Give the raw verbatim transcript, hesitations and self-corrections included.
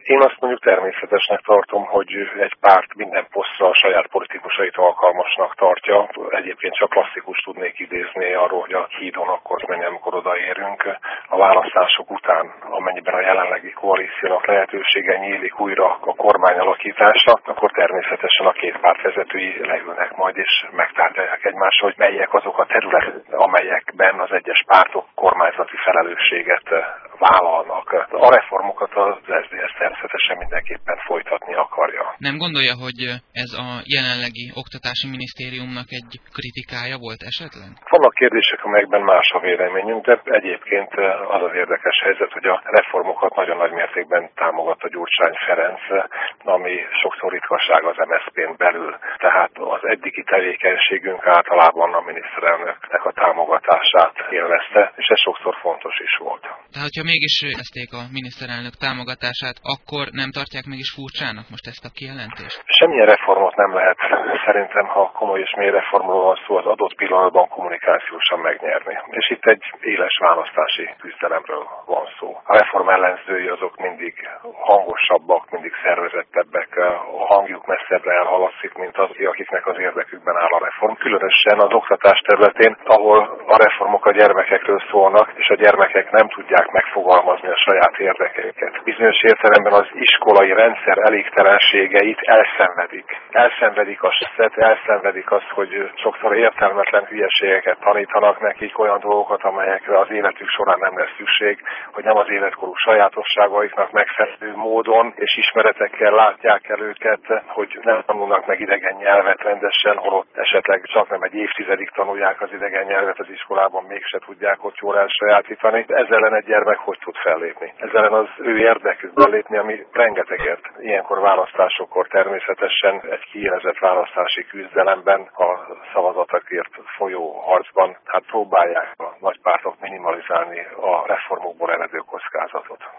Én azt mondjuk természetesnek tartom, hogy egy párt minden posztra a saját politikusait alkalmasnak tartja. Egyébként csak klasszikus tudnék idézni arról, hogy a hídon akkor menjen, amikor odaérünk. A választások után, amennyiben a jelenlegi koalíciónak lehetősége nyílik újra a kormány alakításra, akkor természetesen a két párt vezetői leülnek majd és megtárgyalják egymással, hogy melyek azok a területek, amelyekben az egyes pártok kormányzati felelősséget vállalnak. A reformokat az es zé es természetesen mindenképpen folytatni akarja. Nem gondolja, hogy ez a jelenlegi oktatási minisztériumnak egy kritikája volt esetleg? Vannak kérdések, amelyekben más a véleményünk, de egyébként az az érdekes helyzet, hogy a reformokat nagyon nagy mértékben támogatta Gyurcsány Ferenc, ami sokszor ritkaság az em es zé pén belül. Tehát az eddigi tevékenységünk általában a miniszterelnöknek a támogatását élvezte, és ez sokszor fontos is volt. Tehát, hogyha mégis ezték a miniszterelnök támogatását, akkor nem tartják mégis furcsának most ezt a kijelentést? Semmilyen reformot nem lehet szerintem, ha komoly és mély reformról van szó, az adott pillanatban kommunikációsan megnyerni. És itt egy éles választási küzdelemről van szó. A reform ellenzői azok mindig hangosabbak, mindig szervezettebbek, a hangjuk messzebbre elhaladszik, mint az, akiknek az érdekükben áll a reform. Különösen az oktatás területén, ahol a reformok a gyermekekről szólnak, és a gyermekek nem tudják megfogalmazni a saját érdekeiket. Bizonyos értelemben az iskolai rendszer elégtelenségeit elszenvedik. Elszenvedik a stresszet, elszenvedik azt, hogy sokszor értelmetlen hülyeségeket tanítanak nekik, olyan dolgokat, amelyekre az életük során nem lesz szükség, hogy nem az életkoruk sajátosságaiknak megfelelő módon és ismeretekkel látják el őket, hogy nem tanulnak meg idegen nyelvet rendesen, holott esetleg csak nem egy évtizedig tanulják az idegen nyelvet az iskolában, mégse tudják ott jól elsajátítani. Ezzel ellen egy gyermek hogy tud fellépni? Ezzel ellen az ő érdekükben lépni, ami rengetegért. Ilyenkor választásokkor természetesen egy kiélezett választási küzdelemben, a szavazatokért folyó harcban, hát próbálják a nagypártok minimalizálni a reformokból eredő kockázatot.